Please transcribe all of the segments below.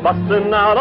busting out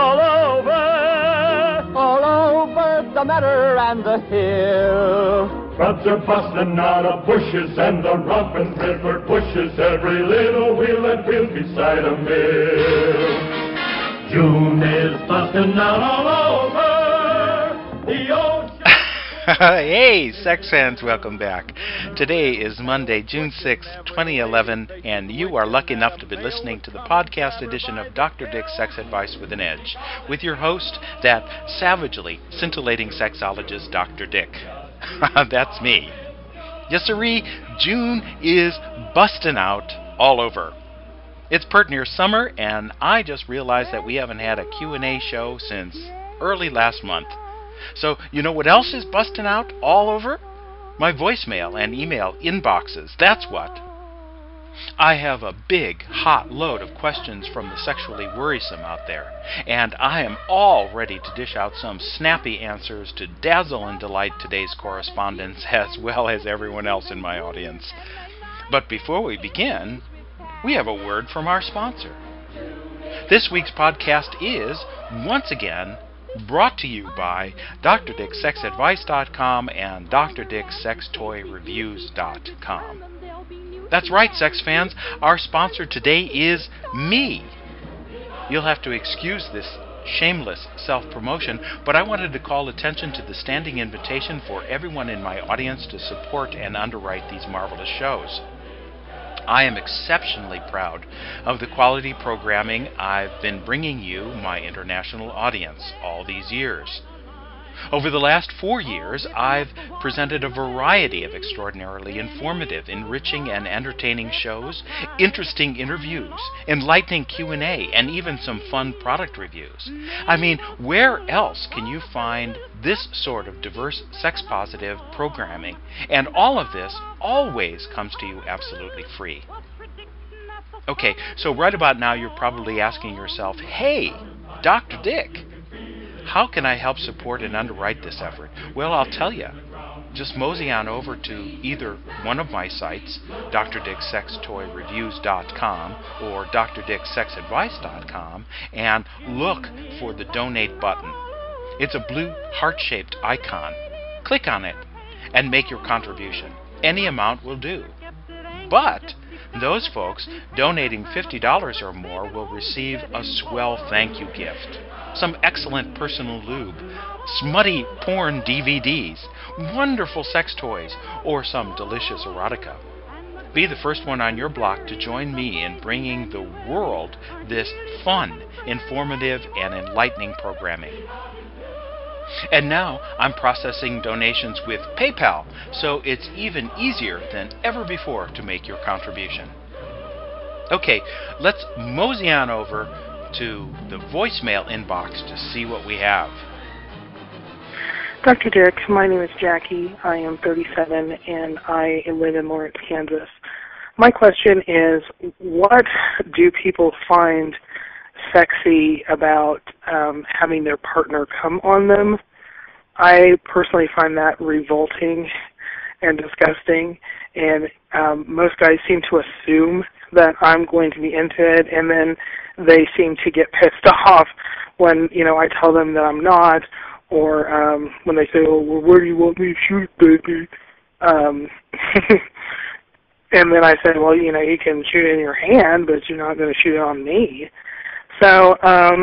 all over the Meadow and the hill. Buds are busting out of bushes and the romping river pushes every little wheel and wheel beside a mill. June is busting out all over the ocean. Hey, sex fans, welcome back. Today is Monday, June 6, 2011, and you are lucky enough to be listening to the podcast edition of Dr. Dick's Sex Advice with an Edge, with your host, that savagely scintillating sexologist, Dr. Dick. That's me. Yes, sirree, June is busting out all over. It's pert near summer, and I just realized that we haven't had a Q&A show since early last month. So, you know what else is busting out all over? My voicemail and email inboxes, that's what. I have a big, hot load of questions from the sexually worrisome out there, and I am all ready to dish out some snappy answers to dazzle and delight today's correspondents as well as everyone else in my audience. But before we begin, we have a word from our sponsor. This week's podcast is, once again, brought to you by DrDickSexAdvice.com and DrDickSexToyReviews.com. That's right, sex fans. Our sponsor today is me. You'll have to excuse this shameless self-promotion, but I wanted to call attention to the standing invitation for everyone in my audience to support and underwrite these marvelous shows. I am exceptionally proud of the quality programming I've been bringing you, my international audience, all these years. Over the last 4 years, I've presented a variety of extraordinarily informative, enriching, and entertaining shows, interesting interviews, enlightening Q&A, and even some fun product reviews. I mean, where else can you find this sort of diverse, sex-positive programming? And all of this always comes to you absolutely free. Okay, so right about now you're probably asking yourself, hey, Dr. Dick, how can I help support and underwrite this effort? Well, I'll tell you. Just mosey on over to either one of my sites, DrDickSexToyReviews.com or DrDickSexAdvice.com, and look for the donate button. It's a blue heart-shaped icon. Click on it and make your contribution. Any amount will do. But those folks donating $50 or more will receive a swell thank you gift. Some excellent personal lube, smutty porn DVDs, wonderful sex toys, or some delicious erotica. Be the first one on your block to join me in bringing the world this fun, informative, and enlightening programming. And now I'm processing donations with PayPal, so it's even easier than ever before to make your contribution. Okay, let's mosey on over to the voicemail inbox to see what we have. Dr. Dick, my name is Jackie. I am 37 and I live in Lawrence, Kansas. My question is, what do people find sexy about having their partner come on them? I personally find that revolting and disgusting, and most guys seem to assume that I'm going to be into it, and then they seem to get pissed off when, I tell them that I'm not, or when they say, oh, well, where do you want me to shoot, baby? And then I say, well, you can shoot it in your hand, but you're not going to shoot it on me. So,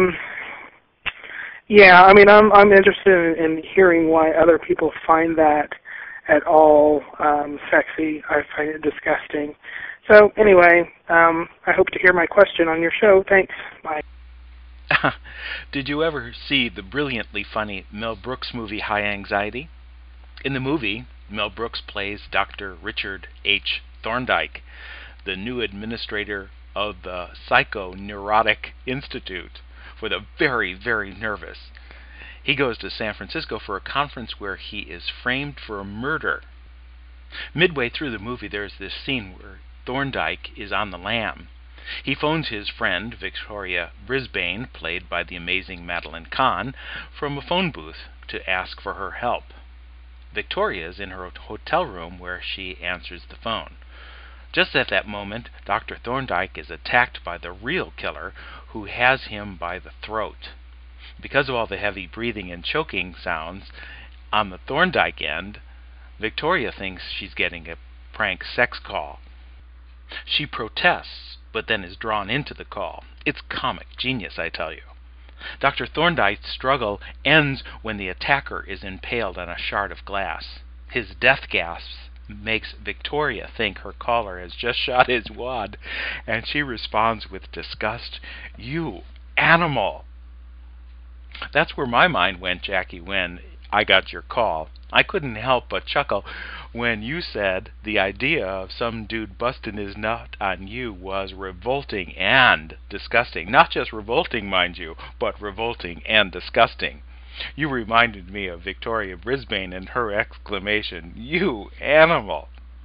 yeah, I mean, I'm interested in hearing why other people find that at all sexy. I find it disgusting. So anyway, I hope to hear my question on your show. Thanks. Bye. Did you ever see the brilliantly funny Mel Brooks movie High Anxiety? In the movie, Mel Brooks plays Dr. Richard H. Thorndike, the new administrator of the Psychoneurotic Institute for the very, very nervous. He goes to San Francisco for a conference where he is framed for a murder. Midway through the movie, there's this scene where Thorndike is on the lam. He phones his friend, Victoria Brisbane, played by the amazing Madeline Kahn, from a phone booth to ask for her help. Victoria is in her hotel room where she answers the phone. Just at that moment, Dr. Thorndyke is attacked by the real killer, who has him by the throat. Because of all the heavy breathing and choking sounds on the Thorndyke end, Victoria thinks she's getting a prank sex call. She protests, but then is drawn into the call. It's comic genius, I tell you. Dr. Thorndyke's struggle ends when the attacker is impaled on a shard of glass. His death gasps makes Victoria think her caller has just shot his wad, and she responds with disgust, "You animal!" That's where my mind went, Jackie, when I got your call. I couldn't help but chuckle when you said the idea of some dude busting his nut on you was revolting and disgusting. Not just revolting, mind you, but revolting and disgusting. You reminded me of Victoria Brisbane and her exclamation, "You animal!"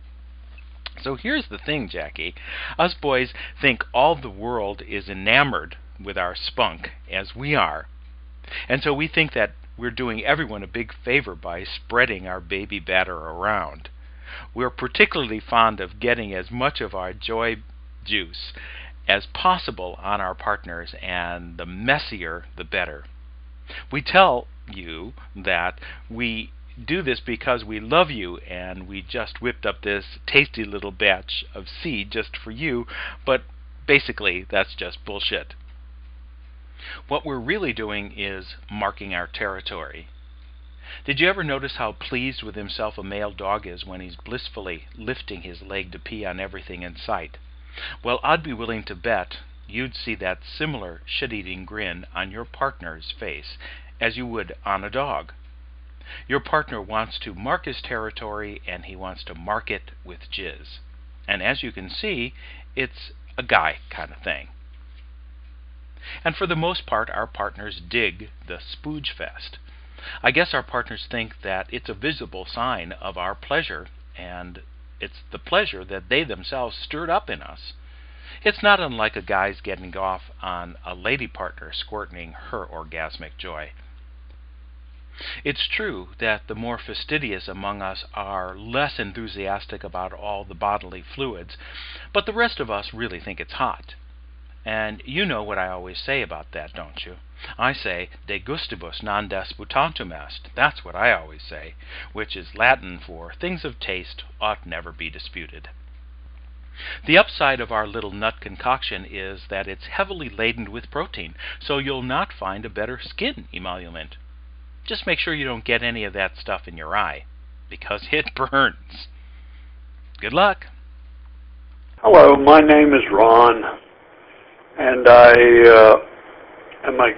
So here's the thing, Jackie. Us boys think all the world is enamored with our spunk, as we are. And so we think that we're doing everyone a big favor by spreading our baby batter around. We're particularly fond of getting as much of our joy juice as possible on our partners, and the messier the better. We tell you that we do this because we love you and we just whipped up this tasty little batch of seed just for you, but basically that's just bullshit. What we're really doing is marking our territory. Did you ever notice how pleased with himself a male dog is when he's blissfully lifting his leg to pee on everything in sight? Well, I'd be willing to bet you'd see that similar shit-eating grin on your partner's face as you would on a dog. Your partner wants to mark his territory, and he wants to mark it with jizz. And as you can see, it's a guy kind of thing. And for the most part, our partners dig the spooge fest. I guess our partners think that it's a visible sign of our pleasure, and it's the pleasure that they themselves stirred up in us. It's not unlike a guy's getting off on a lady partner squirting her orgasmic joy. It's true that the more fastidious among us are less enthusiastic about all the bodily fluids, but the rest of us really think it's hot. And you know what I always say about that, don't you? I say, de gustibus non disputantum est. That's what I always say, which is Latin for things of taste ought never be disputed. The upside of our little nut concoction is that it's heavily laden with protein, so you'll not find a better skin emollient. Just make sure you don't get any of that stuff in your eye, because it burns. Good luck. Hello, my name is Ron, and I am a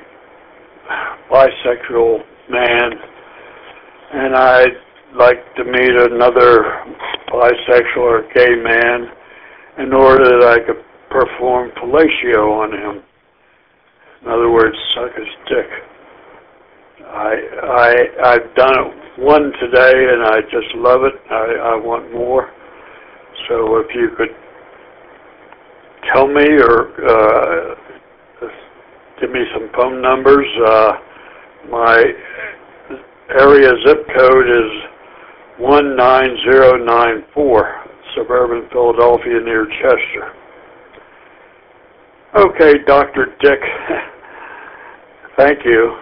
bisexual man, and I'd like to meet another bisexual or gay man in order that I could perform fellatio on him. In other words, suck his dick. I've done one today, and I just love it. I want more. So if you could tell me or give me some phone numbers. My area zip code is 19094, suburban Philadelphia near Chester. Okay, Dr. Dick. Thank you.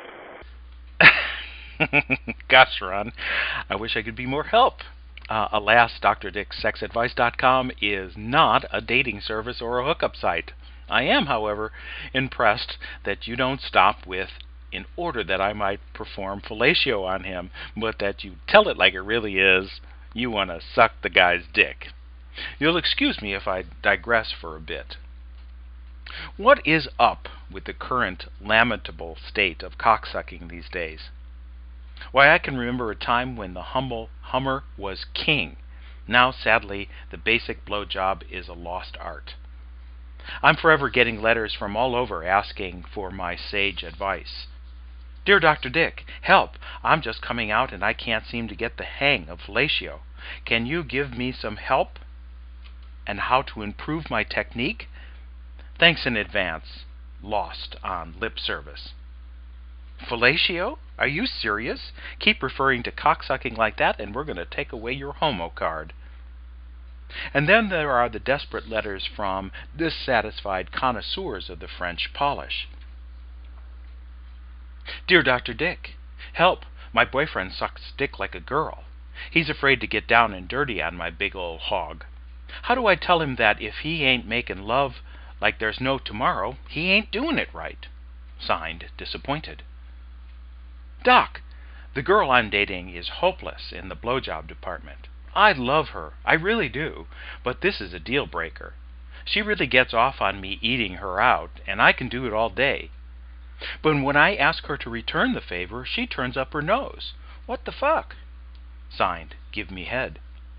Gosh, Ron, I wish I could be more help. Alas, DrDickSexAdvice.com is not a dating service or a hookup site. I am, however, impressed that you don't stop with, in order that I might perform fellatio on him, but that you tell it like it really is, you want to suck the guy's dick. You'll excuse me if I digress for a bit. What is up with the current lamentable state of cocksucking these days? Why, I can remember a time when the humble Hummer was king. Now, sadly, the basic blowjob is a lost art. I'm forever getting letters from all over asking for my sage advice. Dear Dr. Dick, help! I'm just coming out and I can't seem to get the hang of fellatio. Can you give me some help? And how to improve my technique? Thanks in advance. Lost on lip service. Fellatio? Are you serious? Keep referring to cocksucking like that and we're going to take away your homo card. And then there are the desperate letters from dissatisfied connoisseurs of the French polish. Dear Dr. Dick, help! My boyfriend sucks dick like a girl. He's afraid to get down and dirty on my big old hog. How do I tell him that if he ain't making love like there's no tomorrow, he ain't doing it right? Signed, Disappointed. Doc, the girl I'm dating is hopeless in the blowjob department. I love her, I really do, but this is a deal breaker. She really gets off on me eating her out, and I can do it all day. But when I ask her to return the favor, she turns up her nose. What the fuck? Signed, Give Me Head.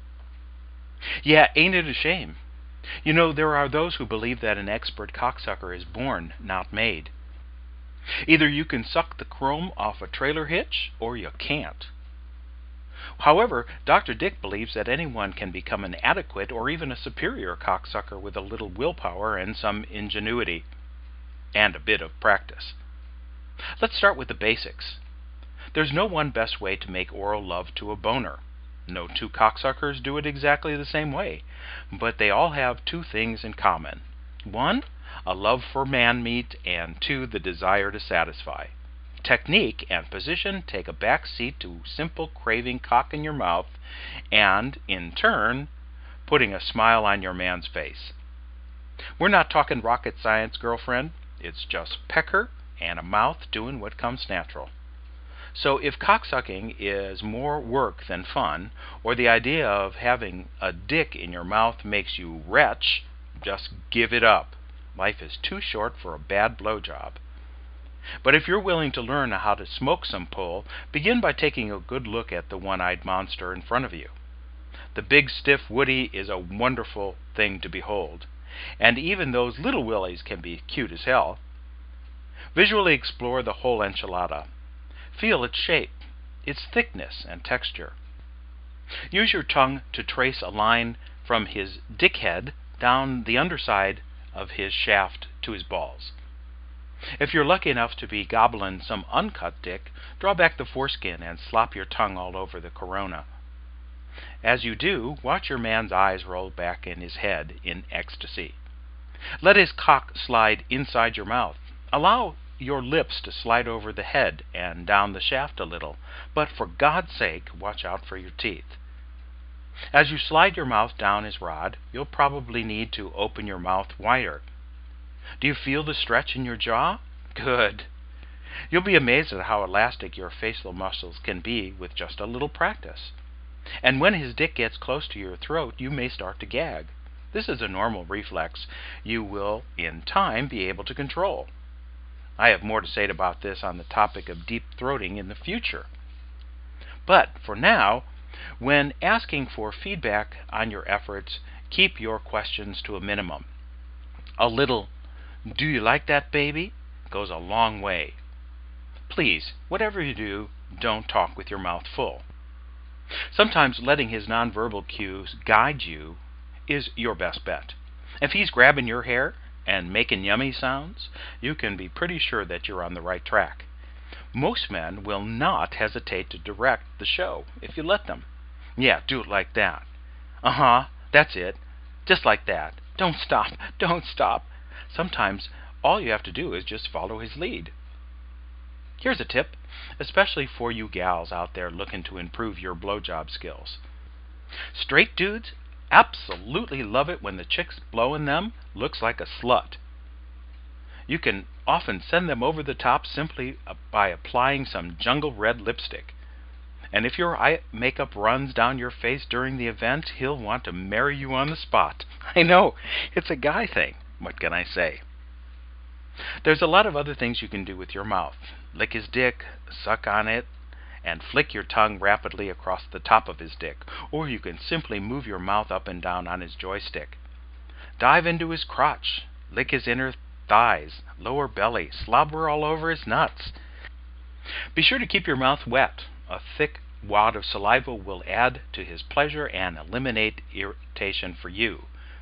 Yeah, ain't it a shame? You know, there are those who believe that an expert cocksucker is born, not made. Either you can suck the chrome off a trailer hitch, or you can't. However, Dr. Dick believes that anyone can become an adequate or even a superior cocksucker with a little willpower and some ingenuity. And a bit of practice. Let's start with the basics. There's no one best way to make oral love to a boner. No two cocksuckers do it exactly the same way, but they all have two things in common. One, a love for man meat, and two, the desire to satisfy. Technique and position take a back seat to simple craving cock in your mouth and, in turn, putting a smile on your man's face. We're not talking rocket science, girlfriend. It's just pecker and a mouth doing what comes natural. So if cocksucking is more work than fun, or the idea of having a dick in your mouth makes you retch, just give it up. Life is too short for a bad blowjob. But if you're willing to learn how to smoke some pull, begin by taking a good look at the one-eyed monster in front of you. The big stiff Woody is a wonderful thing to behold, and even those little willies can be cute as hell. Visually explore the whole enchilada. Feel its shape, its thickness and texture. Use your tongue to trace a line from his dickhead down the underside of his shaft to his balls. If you're lucky enough to be gobbling some uncut dick, draw back the foreskin and slop your tongue all over the corona. As you do, watch your man's eyes roll back in his head in ecstasy. Let his cock slide inside your mouth. Allow your lips to slide over the head and down the shaft a little, but for God's sake, watch out for your teeth. As you slide your mouth down his rod, you'll probably need to open your mouth wider. Do you feel the stretch in your jaw? Good. You'll be amazed at how elastic your facial muscles can be with just a little practice. And when his dick gets close to your throat, you may start to gag. This is a normal reflex you will, in time, be able to control. I have more to say about this on the topic of deep throating in the future. But for now, when asking for feedback on your efforts, keep your questions to a minimum. A little, "Do you like that, baby?" goes a long way. Please, whatever you do, don't talk with your mouth full. Sometimes letting his nonverbal cues guide you is your best bet. If he's grabbing your hair and making yummy sounds, you can be pretty sure that you're on the right track. Most men will not hesitate to direct the show if you let them. Yeah, do it like that. That's it. Just like that. Don't stop. Don't stop. Sometimes all you have to do is just follow his lead. Here's a tip, especially for you gals out there looking to improve your blowjob skills. Straight dudes absolutely love it when the chick's blowing them looks like a slut. You can often send them over the top simply by applying some jungle red lipstick. And if your eye makeup runs down your face during the event, he'll want to marry you on the spot. I know, it's a guy thing. What can I say? There's a lot of other things you can do with your mouth. Lick his dick, suck on it, and flick your tongue rapidly across the top of his dick. Or you can simply move your mouth up and down on his joystick. Dive into his crotch, lick his inner thighs, lower belly, slobber all over his nuts. Be sure to keep your mouth wet. A thick wad of saliva will add to his pleasure and eliminate irritation for you.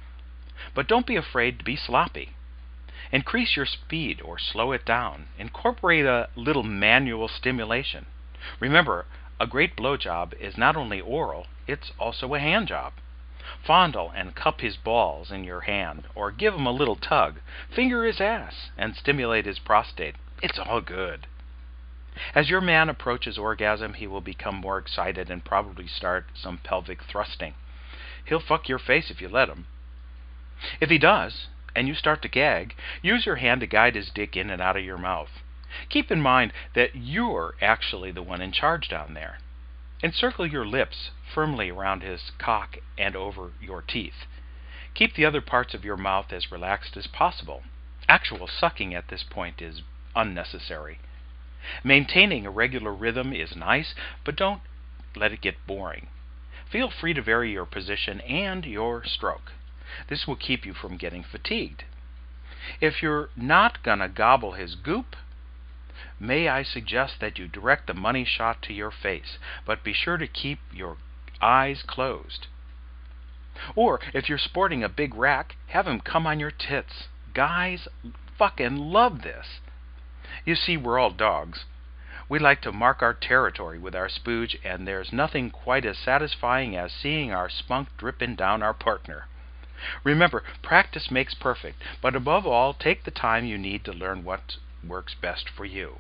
But don't be afraid to be sloppy. Increase your speed or slow it down. Incorporate a little manual stimulation. Remember, a great blowjob is not only oral, it's also a hand job. Fondle and cup his balls in your hand, or give him a little tug. Finger his ass and stimulate his prostate. It's all good. As your man approaches orgasm, he will become more excited and probably start some pelvic thrusting. He'll fuck your face if you let him. If he does, and you start to gag, use your hand to guide his dick in and out of your mouth. Keep in mind that you're actually the one in charge down there. Encircle your lips firmly around his cock and over your teeth. Keep the other parts of your mouth as relaxed as possible. Actual sucking at this point is unnecessary. Maintaining a regular rhythm is nice, but don't let it get boring. Feel free to vary your position and your stroke. This will keep you from getting fatigued. If you're not gonna gobble his goop, may I suggest that you direct the money shot to your face, but be sure to keep your eyes closed. Or, if you're sporting a big rack, have him come on your tits. Guys fucking love this. You see, we're all dogs. We like to mark our territory with our spooge, and there's nothing quite as satisfying as seeing our spunk dripping down our partner. Remember, practice makes perfect, but above all, take the time you need to learn what works best for you.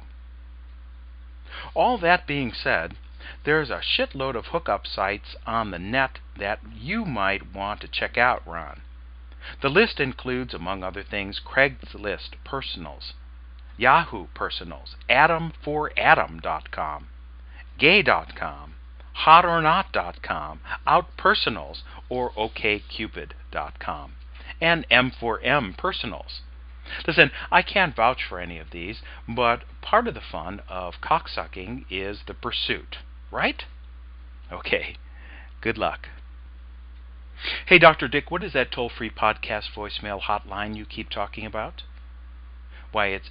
All that being said, there's a shitload of hookup sites on the net that you might want to check out, Ron. The list includes, among other things, Craigslist Personals, Yahoo Personals, Adam4Adam.com, Gay.com, HotOrNot.com, OutPersonals, or OkCupid.com, and M4M Personals. Listen, I can't vouch for any of these, but part of the fun of cocksucking is the pursuit, right? Okay, good luck. Hey, Dr. Dick, what is that toll-free podcast voicemail hotline you keep talking about? Why, it's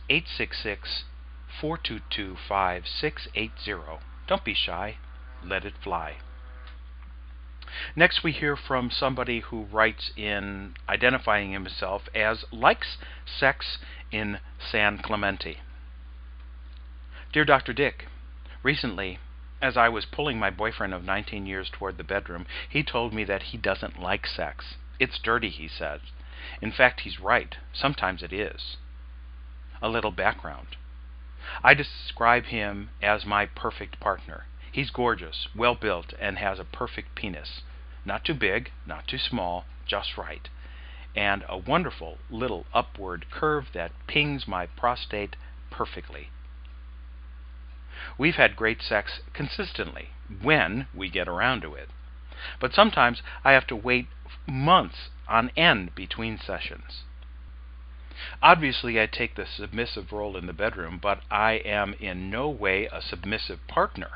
866-422-5680. Don't be shy. Let it fly. Next, we hear from somebody who writes in identifying himself as likes sex in San Clemente. Dear Dr. Dick, recently, as I was pulling my boyfriend of 19 years toward the bedroom, he told me that he doesn't like sex. It's dirty, he said. In fact, he's right. Sometimes it is. A little background. I describe him as my perfect partner. He's gorgeous, well-built, and has a perfect penis. Not too big, not too small, just right. And a wonderful little upward curve that pings my prostate perfectly. We've had great sex consistently, when we get around to it. But sometimes I have to wait months on end between sessions. Obviously, I take the submissive role in the bedroom, but I am in no way a submissive partner.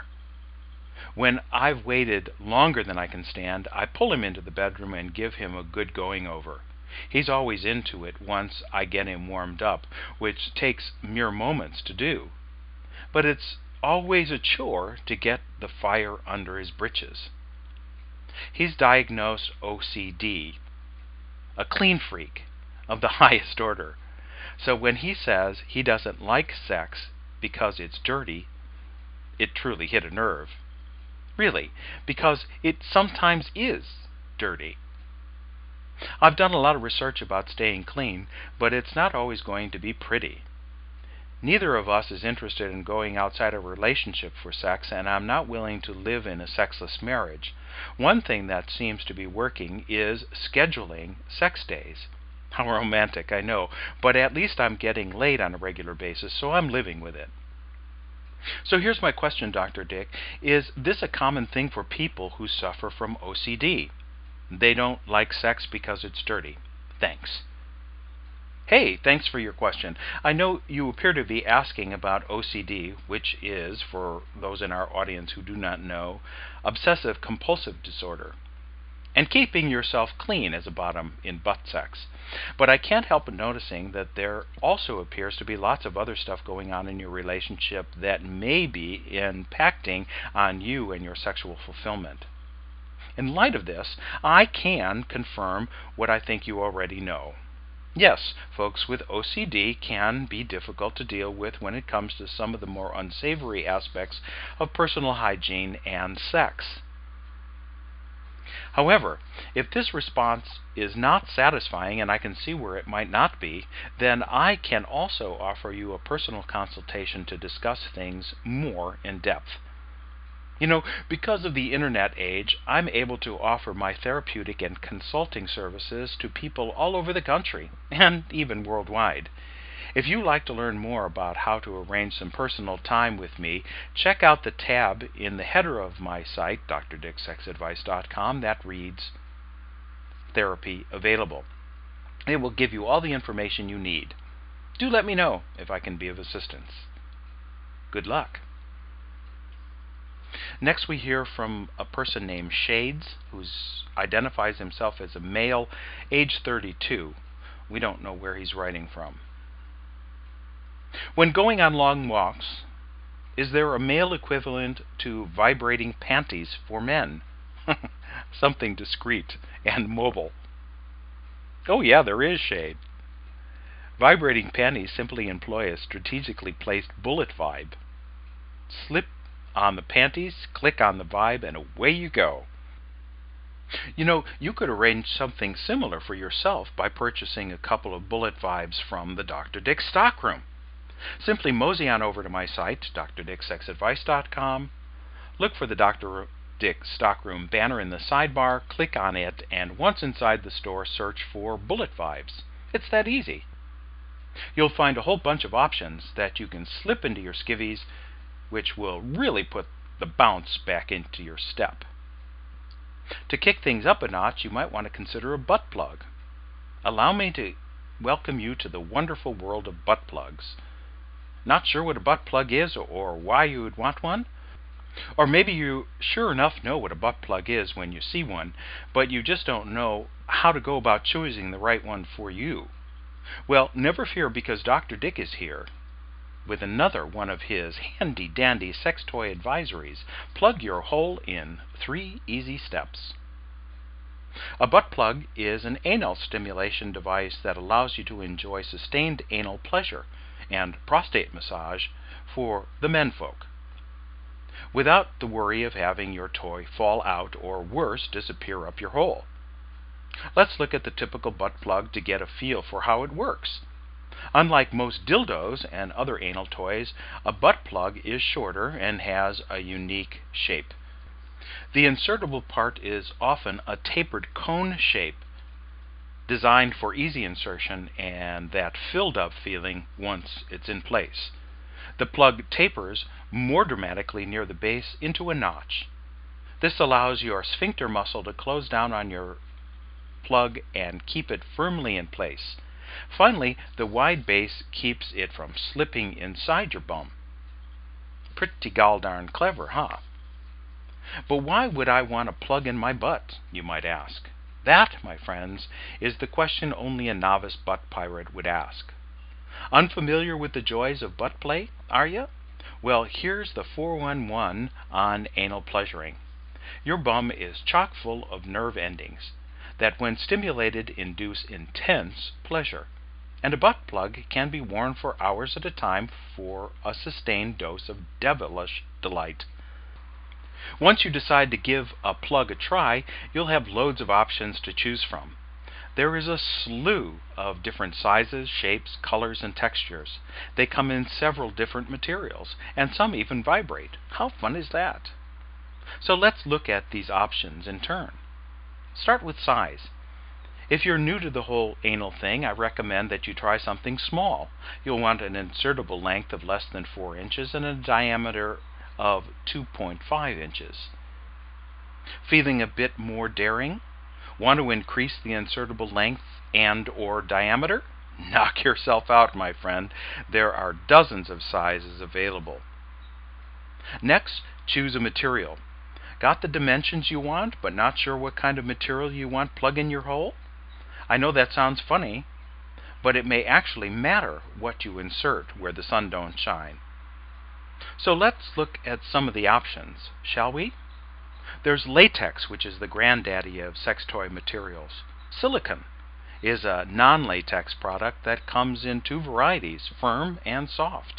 When I've waited longer than I can stand, I pull him into the bedroom and give him a good going over. He's always into it once I get him warmed up, which takes mere moments to do. But it's always a chore to get the fire under his britches. He's diagnosed OCD, a clean freak of the highest order. So when he says he doesn't like sex because it's dirty, it truly hit a nerve. Really, because it sometimes is dirty. I've done a lot of research about staying clean, but it's not always going to be pretty. Neither of us is interested in going outside a relationship for sex, and I'm not willing to live in a sexless marriage. One thing that seems to be working is scheduling sex days. How romantic, I know, but at least I'm getting laid on a regular basis, so I'm living with it. So here's my question, Dr. Dick. Is this a common thing for people who suffer from OCD? They don't like sex because it's dirty. Thanks. Hey, thanks for your question. I know you appear to be asking about OCD, which is, for those in our audience who do not know, obsessive-compulsive disorder, and keeping yourself clean is a bottom in butt sex. But I can't help but noticing that there also appears to be lots of other stuff going on in your relationship that may be impacting on you and your sexual fulfillment. In light of this, I can confirm what I think you already know. Yes, folks with OCD can be difficult to deal with when it comes to some of the more unsavory aspects of personal hygiene and sex. However, if this response is not satisfying, and I can see where it might not be, then I can also offer you a personal consultation to discuss things more in depth. You know, because of the internet age, I'm able to offer my therapeutic and consulting services to people all over the country, and even worldwide. If you'd like to learn more about how to arrange some personal time with me, check out the tab in the header of my site, drdicksexadvice.com, that reads Therapy Available. It will give you all the information you need. Do let me know if I can be of assistance. Good luck. Next we hear from a person named Shades, who identifies himself as a male, age 32. We don't know where he's writing from. When going on long walks, is there a male equivalent to vibrating panties for men? Something discreet and mobile. Oh yeah, there is, Shade. Vibrating panties simply employ a strategically placed bullet vibe. Slip on the panties, click on the vibe, and away you go. You know, you could arrange something similar for yourself by purchasing a couple of bullet vibes from the Dr. Dick stockroom. Simply mosey on over to my site, drdicksexadvice.com, look for the Dr. Dick stockroom banner in the sidebar, click on it, and once inside the store, search for bullet vibes. It's that easy. You'll find a whole bunch of options that you can slip into your skivvies, which will really put the bounce back into your step. To kick things up a notch, you might want to consider a butt plug. Allow me to welcome you to the wonderful world of butt plugs. Not sure what a butt plug is or why you would want one? Or maybe you sure enough know what a butt plug is when you see one, but you just don't know how to go about choosing the right one for you. Well, never fear, because Dr. Dick is here with another one of his handy-dandy sex toy advisories. Plug your hole in 3 easy steps. A butt plug is an anal stimulation device that allows you to enjoy sustained anal pleasure and prostate massage for the menfolk, without the worry of having your toy fall out or, worse, disappear up your hole. Let's look at the typical butt plug to get a feel for how it works. Unlike most dildos and other anal toys, a butt plug is shorter and has a unique shape. The insertable part is often a tapered cone shape, designed for easy insertion and that filled-up feeling once it's in place. The plug tapers more dramatically near the base into a notch. This allows your sphincter muscle to close down on your plug and keep it firmly in place. Finally, the wide base keeps it from slipping inside your bum. Pretty gall-darn clever, huh? But why would I want a plug in my butt, you might ask? That, my friends, is the question only a novice butt pirate would ask. Unfamiliar with the joys of butt play, are you? Well, here's the 411 on anal pleasuring. Your bum is chock full of nerve endings that, when stimulated, induce intense pleasure, and a butt plug can be worn for hours at a time for a sustained dose of devilish delight. Once you decide to give a plug a try, you'll have loads of options to choose from. There is a slew of different sizes, shapes, colors, and textures. They come in several different materials, and some even vibrate. How fun is that? So let's look at these options in turn. Start with size. If you're new to the whole anal thing, I recommend that you try something small. You'll want an insertable length of less than 4 inches and a diameter of 2.5 inches. Feeling a bit more daring? Want to increase the insertable length and or diameter? Knock yourself out, my friend. There are dozens of sizes available. Next, choose a material. Got the dimensions you want, but not sure what kind of material you want plug in your hole? I know that sounds funny, but it may actually matter what you insert where the sun don't shine. So let's look at some of the options, shall we? There's latex, which is the granddaddy of sex toy materials. Silicone is a non-latex product that comes in 2 varieties, firm and soft.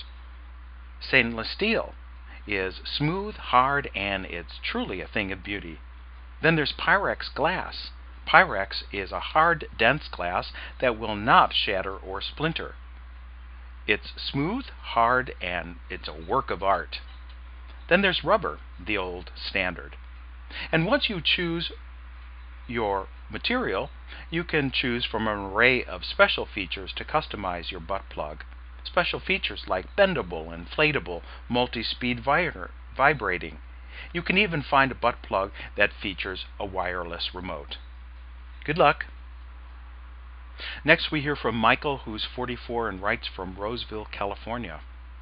Stainless steel is smooth, hard, and it's truly a thing of beauty. Then there's Pyrex glass. Pyrex is a hard, dense glass that will not shatter or splinter. It's smooth, hard, and it's a work of art. Then there's rubber, the old standard. And once you choose your material, you can choose from an array of special features to customize your butt plug. Special features like bendable, inflatable, multi-speed vibrating. You can even find a butt plug that features a wireless remote. Good luck. Next we hear from Michael, who's 44 and writes from Roseville, California.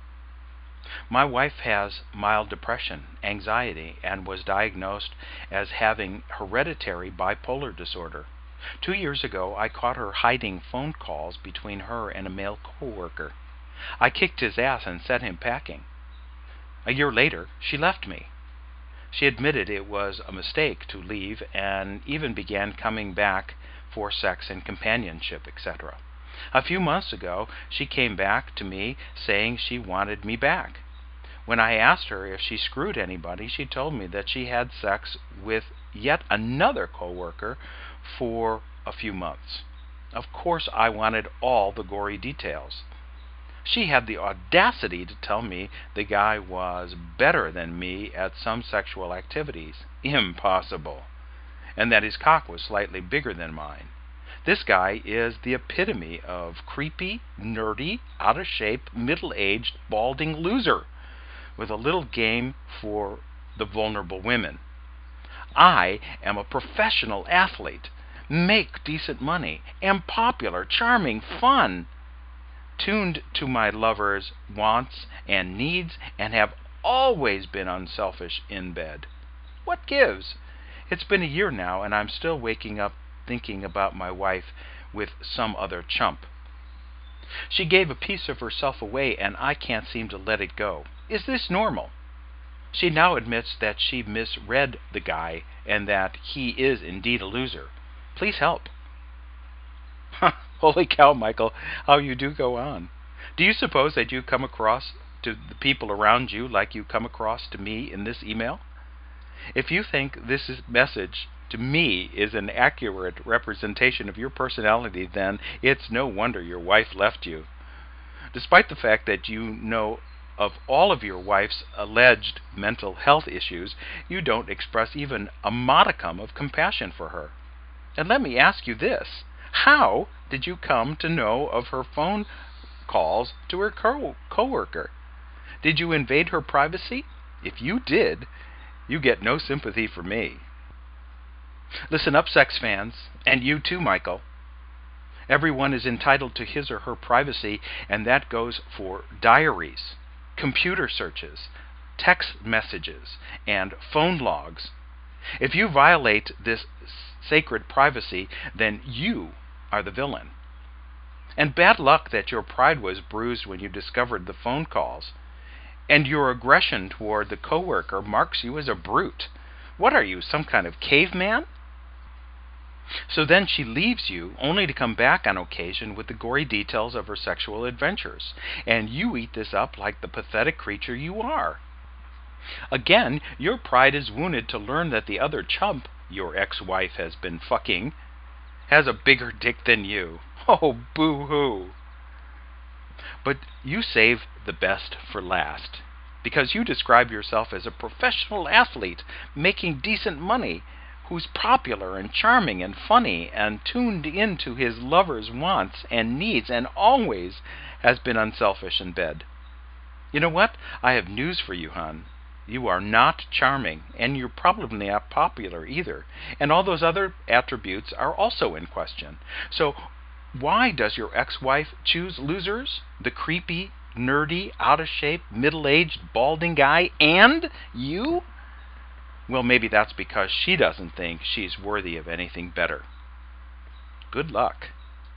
My wife has mild depression, anxiety, and was diagnosed as having hereditary bipolar disorder. 2 years ago, I caught her hiding phone calls between her and a male co-worker. I kicked his ass and sent him packing. A year later, she left me. She admitted it was a mistake to leave and even began coming back for sex and companionship, etc. A few months ago, she came back to me saying she wanted me back. When I asked her if she screwed anybody, she told me that she had sex with yet another co-worker for a few months. Of course, I wanted all the gory details. She had the audacity to tell me the guy was better than me at some sexual activities. Impossible. And that his cock was slightly bigger than mine. This guy is the epitome of creepy, nerdy, out-of-shape, middle-aged, balding loser with a little game for the vulnerable women. I am a professional athlete, make decent money, am popular, charming, fun, tuned to my lover's wants and needs, and have always been unselfish in bed. What gives? It's been a year now, and I'm still waking up thinking about my wife with some other chump. She gave a piece of herself away, and I can't seem to let it go. Is this normal? She now admits that she misread the guy and that he is indeed a loser. Please help. Holy cow, Michael, how you do go on. Do you suppose that you come across to the people around you like you come across to me in this email? If you think this message to me is an accurate representation of your personality, then it's no wonder your wife left you. Despite the fact that you know of all of your wife's alleged mental health issues, you don't express even a modicum of compassion for her. And let me ask you this. How did you come to know of her phone calls to her co-worker? Did you invade her privacy? If you did, you get no sympathy from me. Listen up, sex fans, and you too, Michael. Everyone is entitled to his or her privacy, and that goes for diaries, computer searches, text messages, and phone logs. If you violate this sacred privacy, then you are the villain. And bad luck that your pride was bruised when you discovered the phone calls. And your aggression toward the coworker marks you as a brute. What are you, some kind of caveman? So then she leaves you, only to come back on occasion with the gory details of her sexual adventures. And you eat this up like the pathetic creature you are. Again, your pride is wounded to learn that the other chump your ex-wife has been fucking has a bigger dick than you. Oh, boo-hoo. But you save the best for last, because you describe yourself as a professional athlete making decent money, who's popular and charming and funny and tuned into his lover's wants and needs and always has been unselfish in bed. You know what? I have news for you, hon. You are not charming, and you're probably not popular either. And all those other attributes are also in question. So why does your ex-wife choose losers? The creepy, nerdy, out-of-shape, middle-aged, balding guy and you? Well, maybe that's because she doesn't think she's worthy of anything better. Good luck.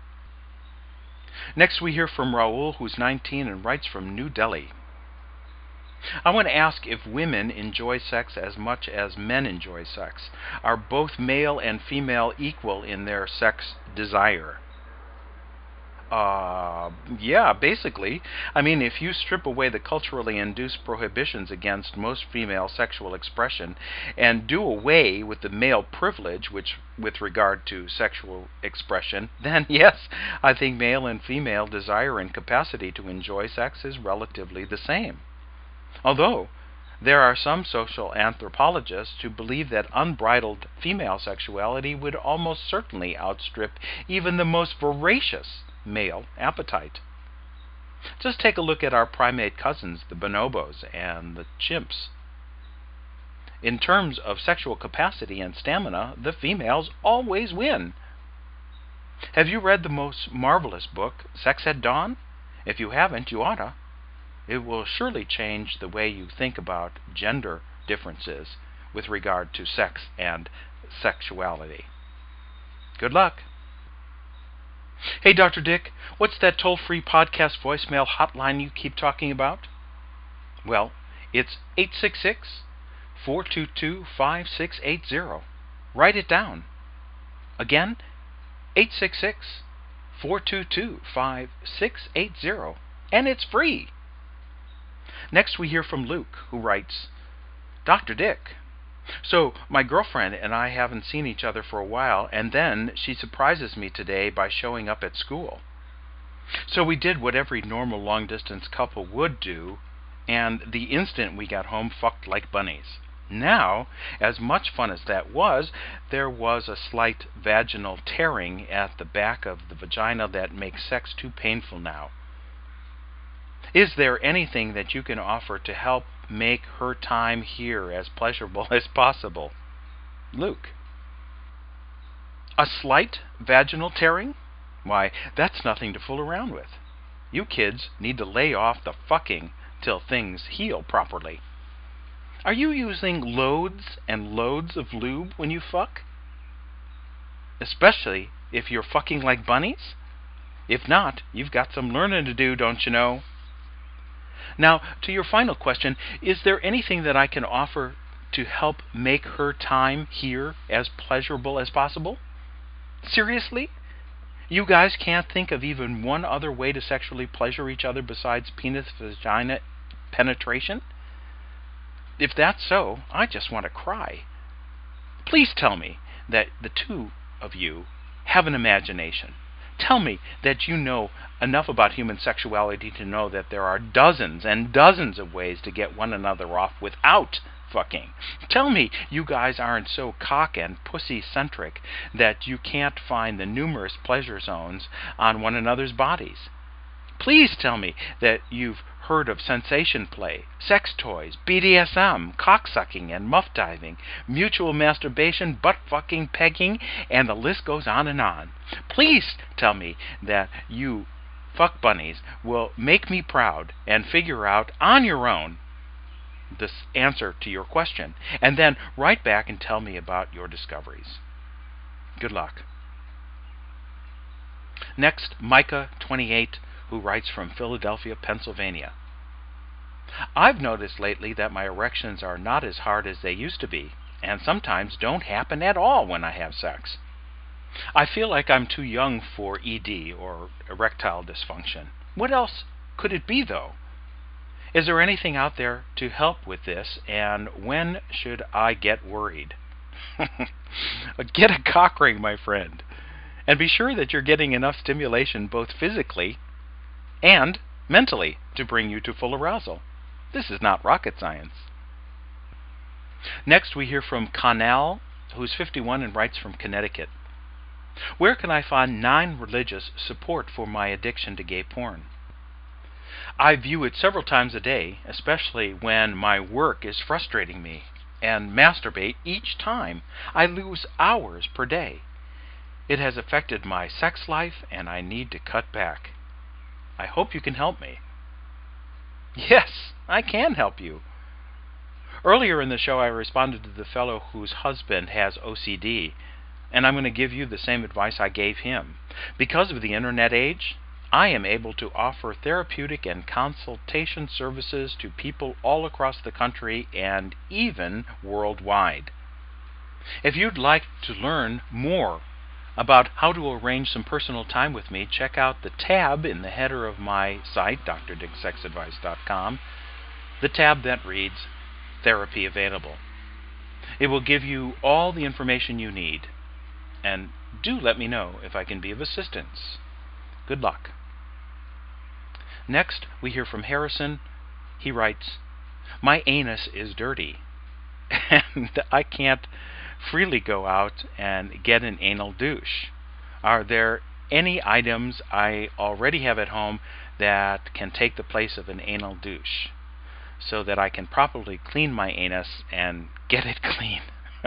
Next we hear from Raul, who's 19 and writes from New Delhi. I want to ask if women enjoy sex as much as men enjoy sex. Are both male and female equal in their sex desire? Yeah, basically. I mean, if you strip away the culturally induced prohibitions against most female sexual expression and do away with the male privilege with regard to sexual expression, then yes, I think male and female desire and capacity to enjoy sex is relatively the same. Although, there are some social anthropologists who believe that unbridled female sexuality would almost certainly outstrip even the most voracious male appetite. Just take a look at our primate cousins, the bonobos and the chimps. In terms of sexual capacity and stamina, the females always win. Have you read the most marvelous book, Sex at Dawn? If you haven't, you oughta. It will surely change the way you think about gender differences with regard to sex and sexuality. Good luck. Hey, Dr. Dick, what's that toll-free podcast voicemail hotline you keep talking about? Well, it's 866-422-5680. Write it down. Again, 866-422-5680. And it's free. Next we hear from Luke, who writes, Dr. Dick, so my girlfriend and I haven't seen each other for a while, and then she surprises me today by showing up at school. So we did what every normal long-distance couple would do, and the instant we got home, fucked like bunnies. Now, as much fun as that was, there was a slight vaginal tearing at the back of the vagina that makes sex too painful now. Is there anything that you can offer to help make her time here as pleasurable as possible? Luke. A slight vaginal tearing? Why, that's nothing to fool around with. You kids need to lay off the fucking till things heal properly. Are you using loads and loads of lube when you fuck? Especially if you're fucking like bunnies? If not, you've got some learning to do, don't you know? Now, to your final question, is there anything that I can offer to help make her time here as pleasurable as possible? Seriously? You guys can't think of even one other way to sexually pleasure each other besides penis-vagina penetration? If that's so, I just want to cry. Please tell me that the two of you have an imagination. Tell me that you know enough about human sexuality to know that there are dozens and dozens of ways to get one another off without fucking. Tell me you guys aren't so cock and pussy-centric that you can't find the numerous pleasure zones on one another's bodies. Please tell me that you've heard of sensation play, sex toys, BDSM, cocksucking and muff diving, mutual masturbation, butt-fucking, pegging, and the list goes on and on. Please tell me that you fuck bunnies will make me proud and figure out on your own this answer to your question, and then write back and tell me about your discoveries. Good luck. Next, Micah 28, who writes from Philadelphia, Pennsylvania. I've noticed lately that my erections are not as hard as they used to be, and sometimes don't happen at all when I have sex. I feel like I'm too young for ED, or erectile dysfunction. What else could it be, though? Is there anything out there to help with this, and when should I get worried? Get a cock ring, my friend, and be sure that you're getting enough stimulation both physically and mentally to bring you to full arousal. This is not rocket science. Next, we hear from Connell, who's 51 and writes from Connecticut. Where can I find non-religious support for my addiction to gay porn? I view it several times a day, especially when my work is frustrating me, and masturbate each time. I lose hours per day. It has affected my sex life, and I need to cut back. I hope you can help me. Yes, I can help you. Earlier in the show, I responded to the fellow whose husband has OCD, and I'm going to give you the same advice I gave him. Because of the internet age, I am able to offer therapeutic and consultation services to people all across the country and even worldwide. If you'd like to learn more about how to arrange some personal time with me, check out the tab in the header of my site, drdicksexadvice.com, the tab that reads Therapy Available. It will give you all the information you need, and do let me know if I can be of assistance. Good luck. Next, we hear from Harrison. He writes, "My anus is dirty, and I can't freely go out and get an anal douche. Are there any items I already have at home that can take the place of an anal douche, so that I can properly clean my anus and get it clean?"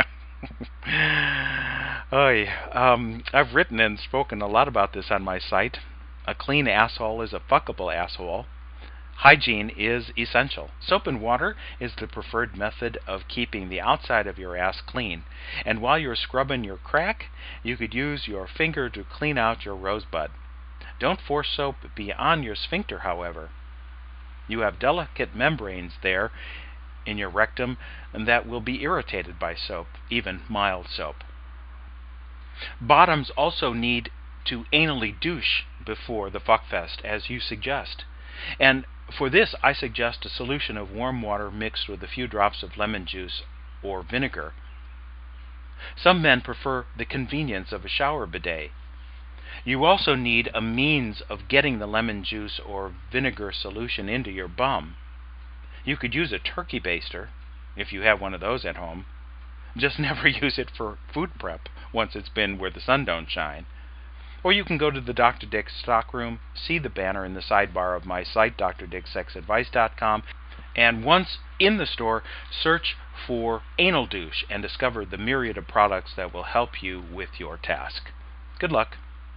I've written and spoken a lot about this on my site. A clean asshole is a fuckable asshole. Hygiene is essential. Soap and water is the preferred method of keeping the outside of your ass clean. And while you're scrubbing your crack, you could use your finger to clean out your rosebud. Don't force soap beyond your sphincter, however. You have delicate membranes there in your rectum and that will be irritated by soap, even mild soap. Bottoms also need to anally douche before the fuckfest, as you suggest. And for this, I suggest a solution of warm water mixed with a few drops of lemon juice or vinegar. Some men prefer the convenience of a shower bidet. You also need a means of getting the lemon juice or vinegar solution into your bum. You could use a turkey baster, if you have one of those at home. Just never use it for food prep once it's been where the sun don't shine. Or you can go to the Dr. Dick's stockroom, see the banner in the sidebar of my site, drdicksexadvice.com, and once in the store, search for anal douche and discover the myriad of products that will help you with your task. Good luck.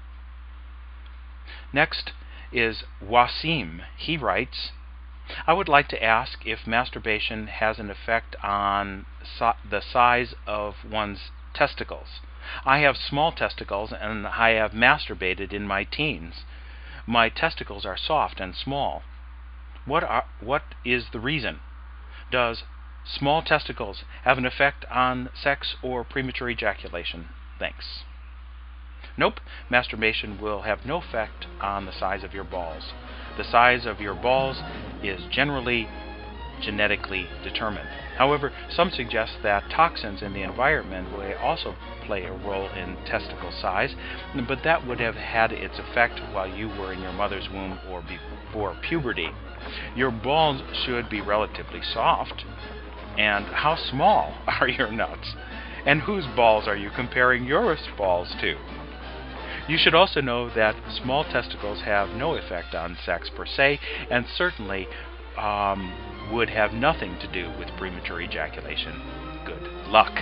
Next is Wasim. He writes, "I would like to ask if masturbation has an effect on the size of one's testicles. I have small testicles and I have masturbated in my teens. My testicles are soft and small. What is the reason? Does small testicles have an effect on sex or premature ejaculation? Thanks." Nope, masturbation will have no effect on the size of your balls. The size of your balls is generally genetically determined. However, some suggest that toxins in the environment will also play a role in testicle size, but that would have had its effect while you were in your mother's womb or before puberty. Your balls should be relatively soft. And how small are your nuts? And whose balls are you comparing your balls to? You should also know that small testicles have no effect on sex per se, and certainly would have nothing to do with premature ejaculation. Good luck.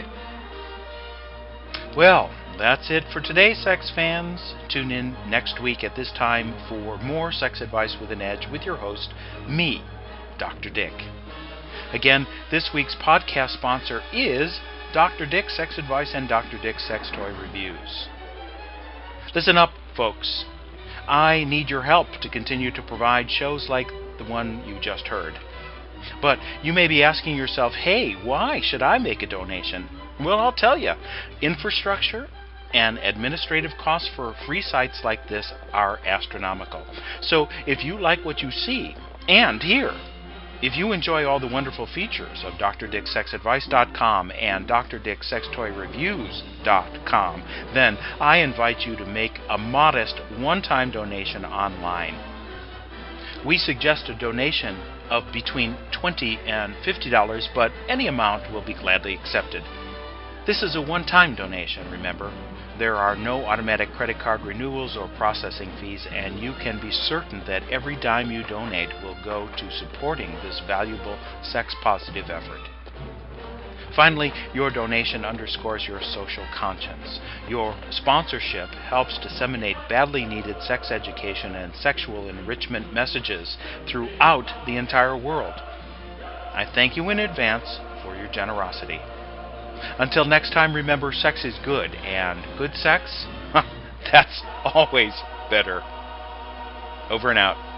Well, that's it for today, sex fans. Tune in next week at this time for more Sex Advice with an Edge with your host, me, Dr. Dick. Again, this week's podcast sponsor is Dr. Dick's Sex Advice and Dr. Dick's Sex Toy Reviews. Listen up, folks. I need your help to continue to provide shows like the one you just heard. But you may be asking yourself, hey, why should I make a donation? Well, I'll tell you. Infrastructure and administrative costs for free sites like this are astronomical. So if you like what you see and hear, if you enjoy all the wonderful features of drdicksexadvice.com and drdicksextoyreviews.com, then I invite you to make a modest one-time donation online. We suggest a donation of between $20 and $50, but any amount will be gladly accepted. This is a one-time donation, remember. There are no automatic credit card renewals or processing fees, and you can be certain that every dime you donate will go to supporting this valuable sex-positive effort. Finally, your donation underscores your social conscience. Your sponsorship helps disseminate badly needed sex education and sexual enrichment messages throughout the entire world. I thank you in advance for your generosity. Until next time, remember, sex is good, and good sex, that's always better. Over and out.